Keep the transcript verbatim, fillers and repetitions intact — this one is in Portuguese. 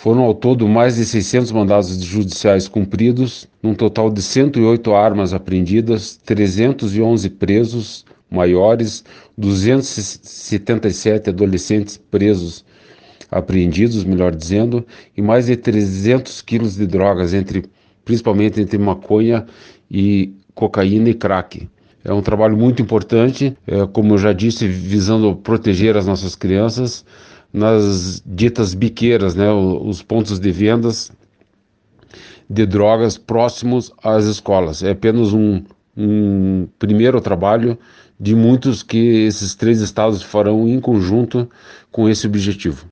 Foram ao todo mais de seiscentos mandados judiciais cumpridos, num total de cento e oito armas apreendidas, trezentos e onze presos maiores, duzentos e setenta e sete adolescentes presos, apreendidos, melhor dizendo, e mais de trezentos quilos de drogas, entre, principalmente entre maconha e cocaína e crack. É um trabalho muito importante, é, como eu já disse, visando proteger as nossas crianças nas ditas biqueiras, né, os pontos de vendas de drogas próximos às escolas. É apenas um, um primeiro trabalho de muitos que esses três estados farão em conjunto com esse objetivo.